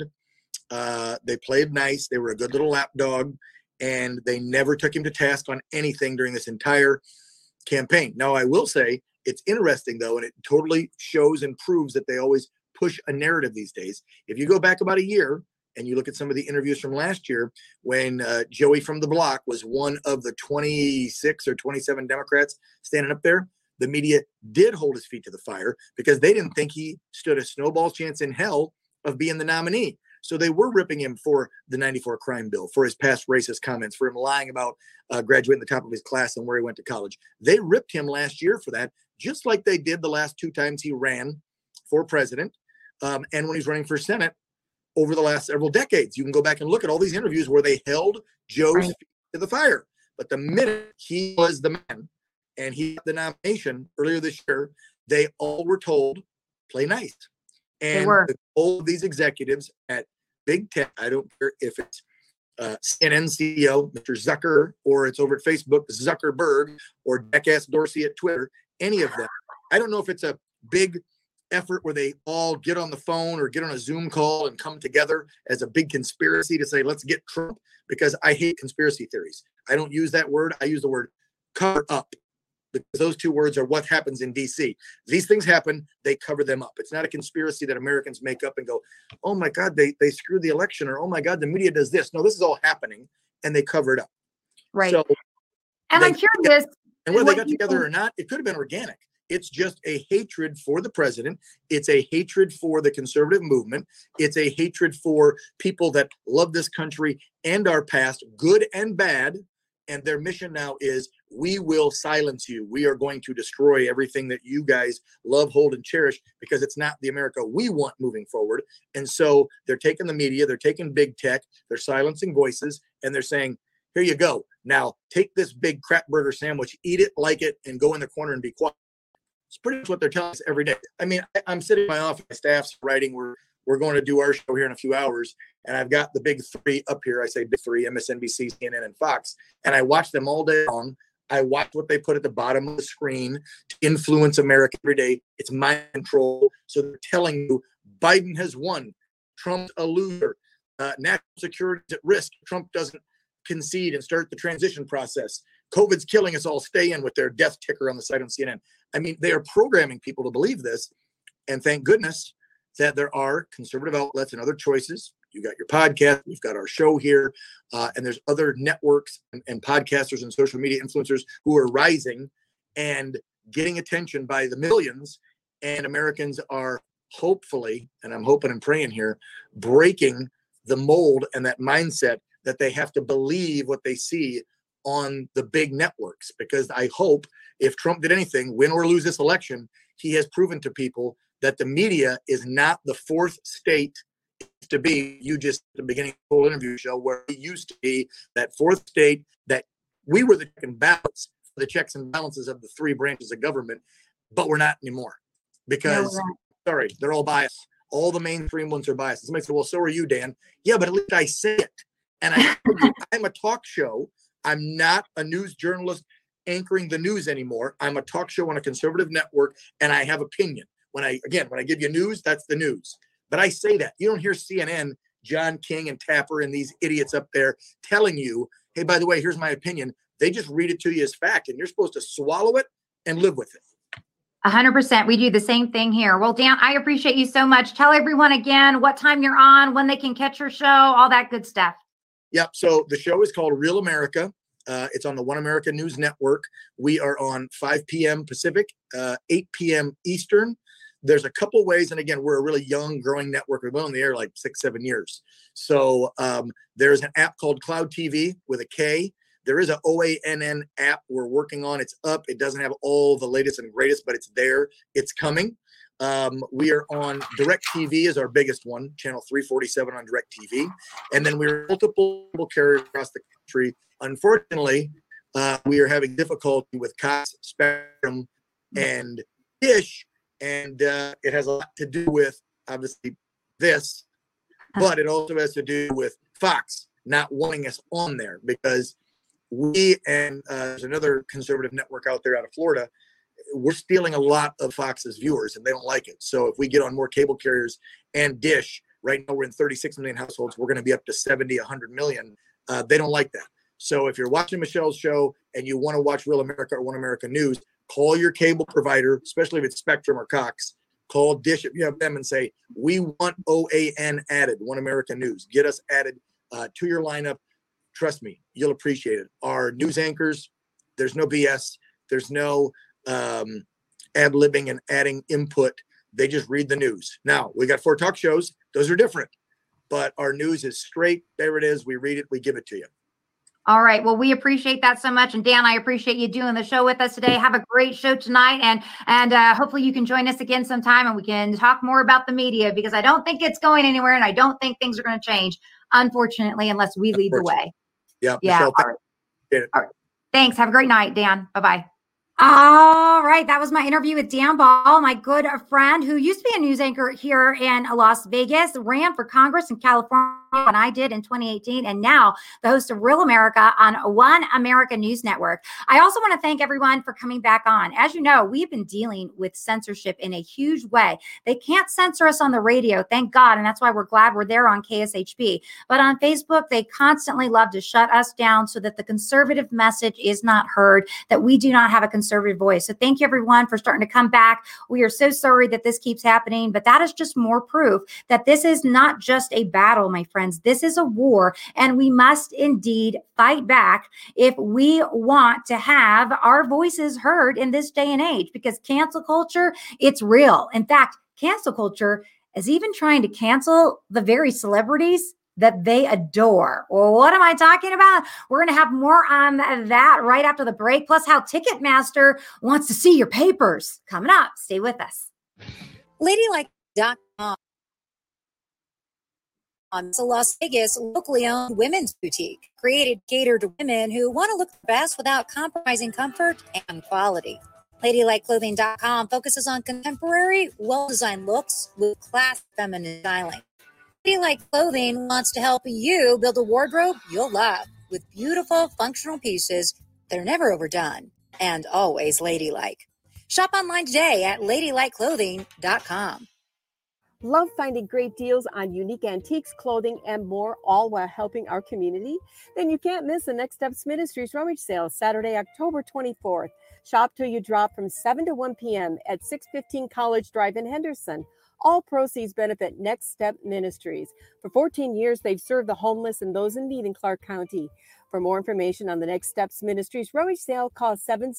They played nice. They were a good little lapdog, and they never took him to task on anything during this entire campaign. Now, I will say it's interesting, though, and it totally shows and proves that they always push a narrative these days. If you go back about a year and you look at some of the interviews from last year, when Joey from the block was one of the 26 or 27 Democrats standing up there, the media did hold his feet to the fire because they didn't think he stood a snowball's chance in hell of being the nominee. So they were ripping him for the 94 crime bill, for his past racist comments, for him lying about graduating the top of his class and where he went to college. They ripped him last year for that, just like they did the last two times he ran for president and when he's running for Senate over the last several decades. You can go back and look at all these interviews where they held Joe's feet to the fire. But the minute he was the man and he got the nomination earlier this year, they all were told, play nice. And all of these executives at Big Tech, I don't care if it's CNN CEO, Mr. Zucker, or it's over at Facebook, Zuckerberg, or Jackass Dorsey at Twitter, any of them, I don't know if it's a big effort where they all get on the phone or get on a Zoom call and come together as a big conspiracy to say, let's get Trump, because I hate conspiracy theories. I don't use that word. I use the word cover up, because those two words are what happens in DC. These things happen, they cover them up. It's not a conspiracy that Americans make up and go, oh my God, they screwed the election, or oh my God, the media does this. No, this is all happening, and they cover it up. Right. So and I'm curious. And whether they got together or not, it could have been organic. It's just a hatred for the president. It's a hatred for the conservative movement. It's a hatred for people that love this country and our past, good and bad. And their mission now is, we will silence you. We are going to destroy everything that you guys love, hold, and cherish, because it's not the America we want moving forward. And so they're taking the media, they're taking big tech, they're silencing voices, and they're saying, here you go. Now take this big crap burger sandwich, eat it, like it, and go in the corner and be quiet. It's pretty much what they're telling us every day. I mean, I'm sitting in my office, my staff's writing, we're going to do our show here in a few hours, and I've got the big three up here. I say big three: MSNBC, CNN, and Fox. And I watch them all day long. I watch what they put at the bottom of the screen to influence America every day. It's mind control. So they're telling you Biden has won, Trump's a loser, national security is at risk, Trump doesn't concede and start the transition process, COVID's killing us all, stay in, with their death ticker on the site on CNN. I mean, they are programming people to believe this. And thank goodness that there are conservative outlets and other choices. You got your podcast, we've got our show here, and there's other networks and podcasters and social media influencers who are rising and getting attention by the millions. And Americans are hopefully, and I'm hoping and praying here, breaking the mold and that mindset that they have to believe what they see on the big networks. Because I hope if Trump did anything, win or lose this election, he has proven to people that the media is not the fourth state to be. You just at the beginning of the whole interview show, where we used to be that fourth state, that we were the check and balance, the checks and balances of the three branches of government, but we're not anymore. Because, sorry, they're all biased. All the mainstream ones are biased. Somebody said, well, so are you, Dan. Yeah, but at least I say it. And I'm a talk show. I'm not a news journalist anchoring the news anymore. I'm a talk show on a conservative network, and I have opinion. When I give you news, that's the news. But I say that. You don't hear CNN, John King and Tapper and these idiots up there telling you, hey, by the way, here's my opinion. They just read it to you as fact, and you're supposed to swallow it and live with it. 100%. We do the same thing here. Well, Dan, I appreciate you so much. Tell everyone again what time you're on, when they can catch your show, all that good stuff. Yep. So the show is called Real America. It's on the One America News Network. We are on 5 p.m. Pacific, 8 p.m. Eastern. There's a couple ways. And again, we're a really young, growing network. We've been on the air like 6-7 years. So there's an app called Cloud TV with a K. There is an OANN app we're working on. It's up. It doesn't have all the latest and greatest, but it's there. It's coming. We are on DirecTV is our biggest one, channel 347 on DirecTV. And then we're multiple carriers across the country. Unfortunately, we are having difficulty with Cox, Spectrum, and Dish. And it has a lot to do with, obviously, this, but it also has to do with Fox not wanting us on there, because we and there's another conservative network out there out of Florida, we're stealing a lot of Fox's viewers, and they don't like it. So if we get on more cable carriers and Dish, right now we're in 36 million households, we're going to be up to 70, 100 million. They don't like that. So if you're watching Michelle's show and you want to watch Real America or One America News, call your cable provider, especially if it's Spectrum or Cox. Call Dish if you have them and say, we want OAN added, One America News. Get us added to your lineup. Trust me, you'll appreciate it. Our news anchors, there's no BS. There's no ad-libbing and adding input. They just read the news. Now, we got 4 talk shows. Those are different. But our news is straight. There it is. We read it. We give it to you. All right. Well, we appreciate that so much. And Dan, I appreciate you doing the show with us today. Have a great show tonight. And hopefully you can join us again sometime and we can talk more about the media, because I don't think it's going anywhere. And I don't think things are going to change, unfortunately, unless we lead the way. Yeah. Yeah. Michelle, all right. Thanks. Have a great night, Dan. Bye-bye. All right. That was my interview with Dan Ball, my good friend who used to be a news anchor here in Las Vegas, ran for Congress in California and I did in 2018, and now the host of Real America on One America News Network. I also want to thank everyone for coming back on. As you know, we've been dealing with censorship in a huge way. They can't censor us on the radio, thank God, and that's why we're glad we're there on KSHP. But on Facebook, they constantly love to shut us down so that the conservative message is not heard, that we do not have a conservative voice. So thank you, everyone, for starting to come back. We are so sorry that this keeps happening, but that is just more proof that this is not just a battle, my friends. This is a war, and we must indeed fight back if we want to have our voices heard in this day and age, because cancel culture, it's real. In fact, cancel culture is even trying to cancel the very celebrities that they adore. Well, what am I talking about? We're going to have more on that right after the break, plus how Ticketmaster wants to see your papers. Coming up, stay with us. Ladylike.com. It's a Las Vegas locally owned women's boutique created to cater to women who want to look their best without compromising comfort and quality. LadyLikeClothing.com focuses on contemporary, well-designed looks with class feminine styling. Ladylike Clothing wants to help you build a wardrobe you'll love with beautiful, functional pieces that are never overdone and always ladylike. Shop online today at LadyLikeClothing.com. Love finding great deals on unique antiques, clothing, and more, all while helping our community? Then you can't miss the Next Steps Ministries rummage sale Saturday, October 24th. Shop till you drop from 7 to 1 p.m. at 615 College Drive in Henderson. All proceeds benefit Next Step Ministries. For 14 years, they've served the homeless and those in need in Clark County. For more information on the Next Steps Ministries rummage sale, call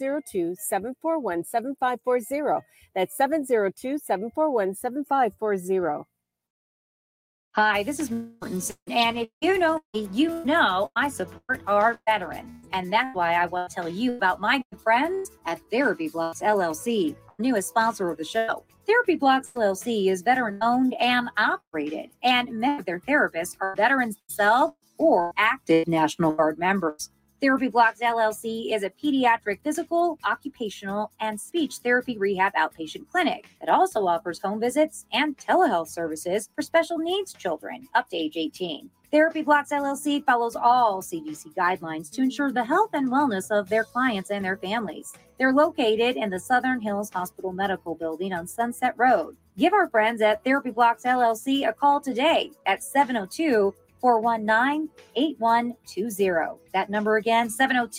702-741-7540. That's 702-741-7540. Hi, this is Mortensen, and if you know me, you know I support our veterans, and that's why I want to tell you about my good friends at Therapy Blocks LLC, newest sponsor of the show. Therapy Blocks LLC is veteran-owned and operated, and many of their therapists are veterans themselves or active National Guard members. Therapy Blocks LLC is a pediatric physical, occupational, and speech therapy rehab outpatient clinic that also offers home visits and telehealth services for special needs children up to age 18. Therapy Blocks LLC follows all CDC guidelines to ensure the health and wellness of their clients and their families. They're located in the Southern Hills Hospital Medical Building on Sunset Road. Give our friends at Therapy Blocks LLC a call today at 702-419-8120. That number again,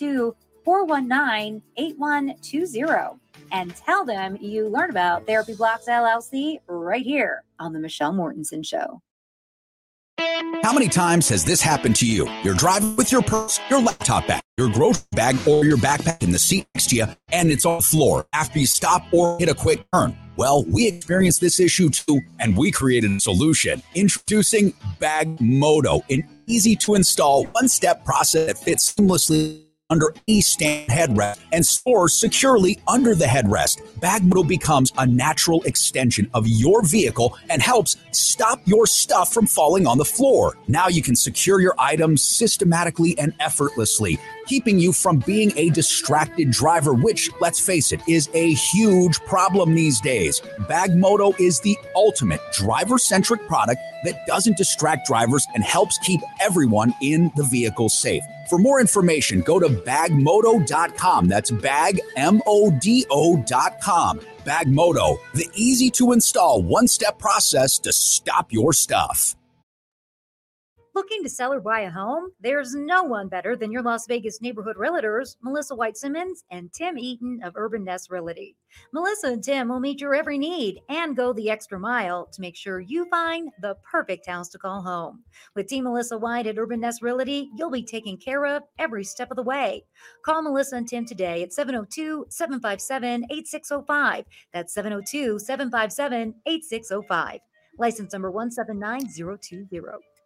702-419-8120. And tell them you learned about Therapy Blocks LLC right here on The Michelle Mortensen Show. How many times has this happened to you? You're driving with your purse, your laptop bag, your grocery bag, or your backpack in the seat next to you, and it's on the floor after you stop or hit a quick turn. Well, we experienced this issue too, and we created a solution. Introducing Bagmoto, an easy-to-install, one-step process that fits seamlessly under any stand headrest and stores securely under the headrest. Bagmoto becomes a natural extension of your vehicle and helps stop your stuff from falling on the floor. Now you can secure your items systematically and effortlessly, keeping you from being a distracted driver, which, let's face it, is a huge problem these days. Bagmoto is the ultimate driver-centric product that doesn't distract drivers and helps keep everyone in the vehicle safe. For more information, go to bagmoto.com. That's bagmodo.com. Bagmoto, the easy-to-install one-step process to stop your stuff. Looking to sell or buy a home? There's no one better than your Las Vegas neighborhood realtors, Melissa White Simmons and Tim Eaton of Urban Nest Realty. Melissa and Tim will meet your every need and go the extra mile to make sure you find the perfect house to call home. With Team Melissa White at Urban Nest Realty, you'll be taken care of every step of the way. Call Melissa and Tim today at 702-757-8605. That's 702-757-8605. License number 179020.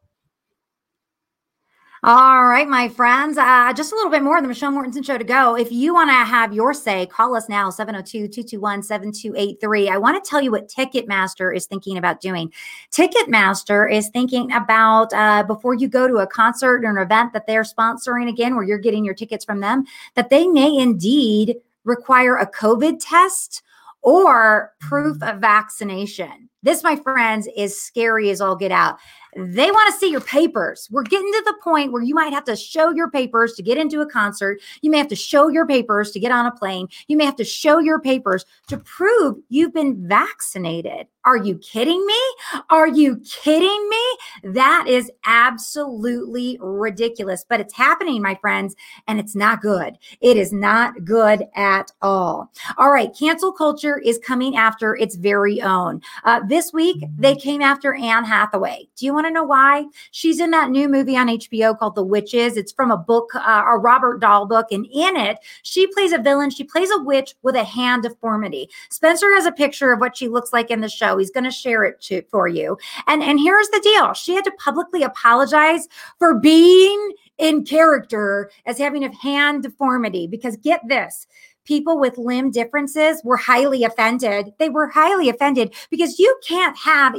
All right, my friends, just a little bit more of the Michelle Mortensen Show to go. If you want to have your say, call us now, 702-221-7283. I want to tell you what Ticketmaster is thinking about doing. Ticketmaster is thinking about, before you go to a concert or an event that they're sponsoring again, where you're getting your tickets from them, that they may indeed require a COVID test or proof of vaccination. This, my friends, is scary as all get out. They want to see your papers. We're getting to the point where you might have to show your papers to get into a concert. You may have to show your papers to get on a plane. You may have to show your papers to prove you've been vaccinated. Are you kidding me? Are you kidding me? That is absolutely ridiculous, but it's happening, my friends, and it's not good. It is not good at all. All right, cancel culture is coming after its very own. This week, they came after Anne Hathaway. Do you want to know why? She's in that new movie on HBO called The Witches. It's from a book, a Robert Dahl book, and in it, she plays a villain. She plays a witch with a hand deformity. Spencer has a picture of what she looks like in the show. He's going to share it for you. And here's the deal. She had to publicly apologize for being in character as having a hand deformity, because get this, people with limb differences were highly offended. They were highly offended because you can't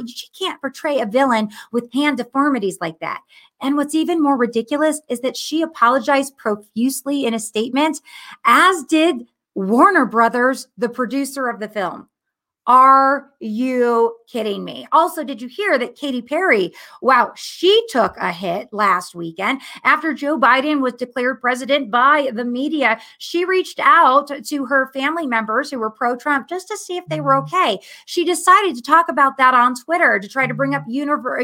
portray a villain with hand deformities like that. And what's even more ridiculous is that she apologized profusely in a statement, as did Warner Brothers, the producer of the film. Are you kidding me? Also, did you hear that Katy Perry, wow, she took a hit last weekend after Joe Biden was declared president by the media? She reached out to her family members who were pro-Trump just to see if they were okay. She decided to talk about that on Twitter to try to bring up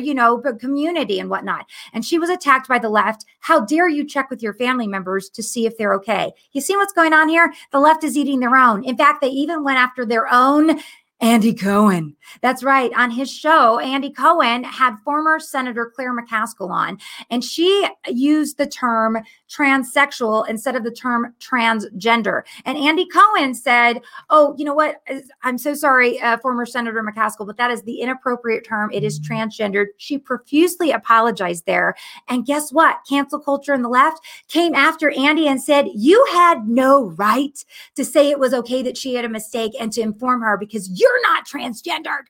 community and whatnot. And she was attacked by the left. How dare you check with your family members to see if they're okay? You see what's going on here? The left is eating their own. In fact, they even went after their own Andy Cohen. That's right. On his show, Andy Cohen had former Senator Claire McCaskill on, and she used the term transsexual instead of the term transgender. And Andy Cohen said, oh, you know what? I'm so sorry, former Senator McCaskill, but that is the inappropriate term. It is transgendered. She profusely apologized there. And guess what? Cancel culture and the left came after Andy and said, you had no right to say it was okay that she had a mistake and to inform her because you're not transgendered.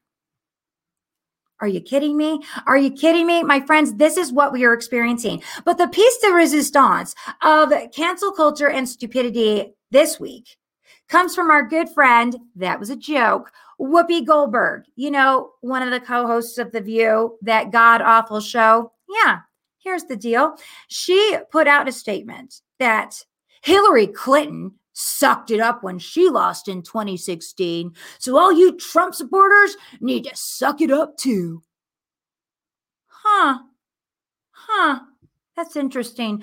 Are you kidding me? Are you kidding me? My friends, this is what we are experiencing. But the piece de resistance of cancel culture and stupidity this week comes from our good friend, that was a joke, Whoopi Goldberg. You know, one of the co-hosts of The View, that god-awful show. Yeah, here's the deal. She put out a statement that Hillary Clinton sucked it up when she lost in 2016. So all you Trump supporters need to suck it up too. Huh. That's interesting.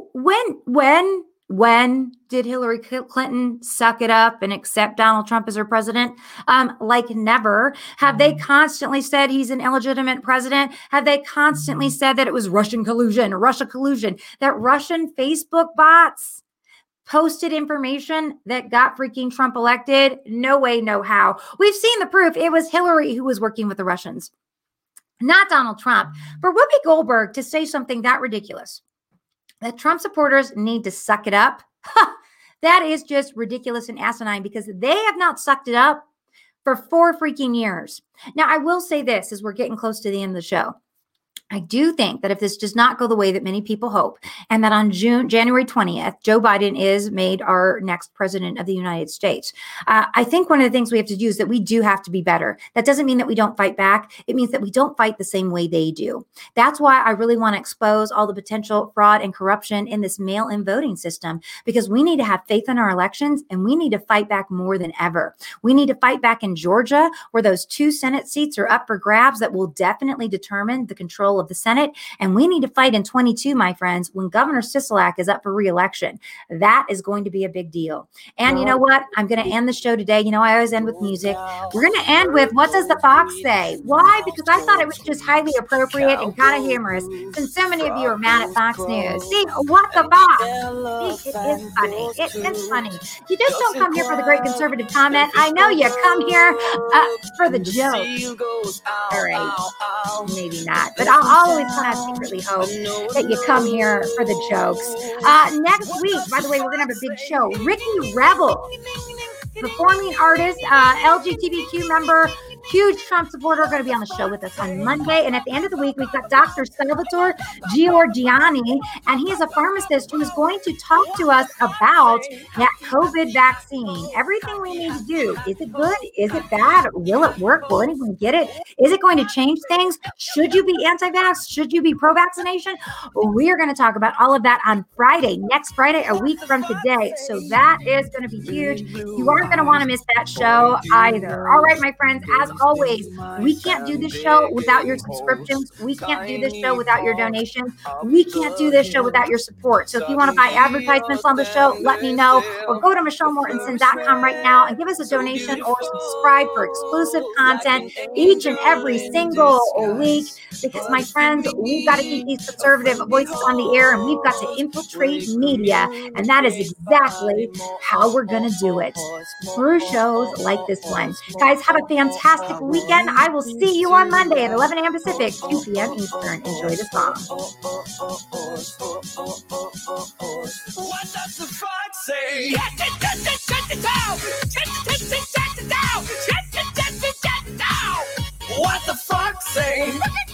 When did Hillary Clinton suck it up and accept Donald Trump as her president? Like never. Have they constantly said he's an illegitimate president? Have they constantly said that it was Russia collusion, that Russian Facebook bots posted information that got freaking Trump elected? No way, no how. We've seen the proof. It was Hillary who was working with the Russians, not Donald Trump. For Whoopi Goldberg to say something that ridiculous, that Trump supporters need to suck it up, that is just ridiculous and asinine, because they have not sucked it up for 4 freaking years. Now, I will say this as we're getting close to the end of the show. I do think that if this does not go the way that many people hope, and that on January 20th, Joe Biden is made our next president of the United States, I think one of the things we have to do is that we do have to be better. That doesn't mean that we don't fight back. It means that we don't fight the same way they do. That's why I really want to expose all the potential fraud and corruption in this mail-in voting system, because we need to have faith in our elections, and we need to fight back more than ever. We need to fight back in Georgia, where those 2 Senate seats are up for grabs that will definitely determine the control of the Senate. And we need to fight in 22, my friends, when Governor Sisolak is up for re-election. That is going to be a big deal. And you know what? I'm going to end the show today. You know, I always end with music. We're going to end with What Does the Fox Say? Why? Because I thought it was just highly appropriate and kind of humorous, since so many of you are mad at Fox News. See, what the Fox? See, it is funny. It is funny. You just don't come here for the great conservative comment. I know you come here for the jokes. All right. Maybe not. But I'll always kind of secretly hope that you come here for the jokes. Next week, by the way, we're going to have a big show. Ricky Rebel, performing artist, LGBTQ member, huge Trump supporter, going to be on the show with us on Monday. And at the end of the week, we've got Dr. Salvatore Giorgiani, and he is a pharmacist who is going to talk to us about that COVID vaccine. Everything we need to do. Is it good? Is it bad? Will it work? Will anyone get it? Is it going to change things? Should you be anti-vax? Should you be pro-vaccination? We are going to talk about all of that on Friday, next Friday, a week from today. So that is going to be huge. You aren't going to want to miss that show either. All right, my friends, as always, we can't do this show without your subscriptions. We can't do this show without your donations. We can't do this show without your support. So if you want to buy advertisements on the show, let me know, or go to MichelleMortensen.com right now and give us a donation or subscribe for exclusive content each and every single week, because my friends, we've got to keep these conservative voices on the air, and we've got to infiltrate media, and that is exactly how we're going to do it through shows like this one. Guys, have a fantastic weekend. I will see you on Monday at 11 a.m. Pacific, 2 p.m. Eastern. Enjoy the song. What does the frog say? Shut it down! Shut it down! What the fuck say?